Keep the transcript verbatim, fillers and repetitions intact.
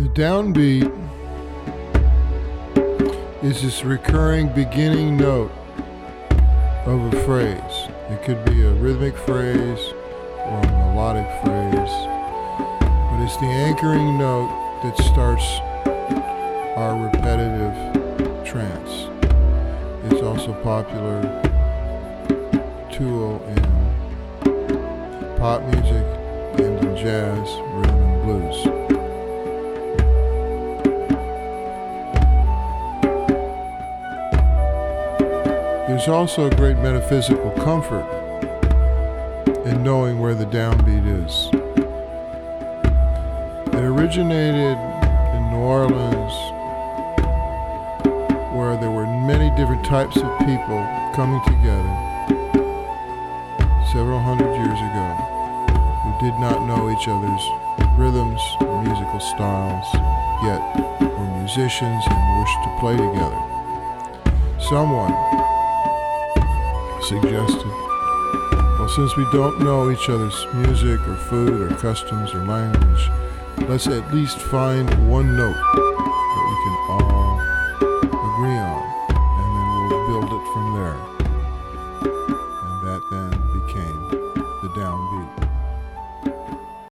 downbeat is this recurring beginning note of a phrase. It could be a rhythmic phrase or a melodic phrase, but it's the anchoring note that starts our repetitive trance. It's also a popular tool in pop music and in jazz, rhythm and blues. There's also a great metaphysical comfort in knowing where the downbeat is. It originated in New Orleans, where there were many different types of people coming together several hundred years ago who did not know each other's rhythms or musical styles, yet were musicians and wished to play together. Someone suggested, well, since we don't know each other's music or food or customs or language, let's at least find one note that we can all